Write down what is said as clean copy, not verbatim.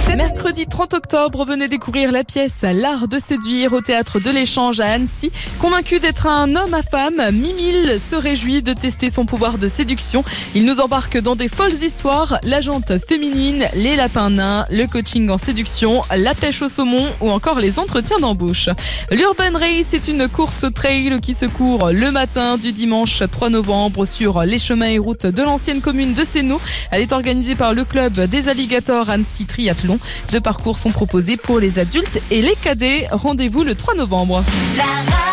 Mercredi 30 octobre, venez découvrir la pièce L'Art de séduire au théâtre de l'Échange à Annecy. Convaincu d'être un homme à femme, Mimile se réjouit de tester son pouvoir de séduction. Il nous embarque dans des folles histoires, la jante féminine, les lapins nains, le coaching en séduction, la pêche au saumon ou encore les entretiens d'embauche. L'Urban Race est une course trail qui se court le matin du dimanche 3 novembre sur les chemins et routes de l'ancienne commune de Sénaux. Elle est organisée par le club des Alligators Annecy Triathlon. 2 parcours sont proposés pour les adultes et les cadets. Rendez-vous le 3 novembre.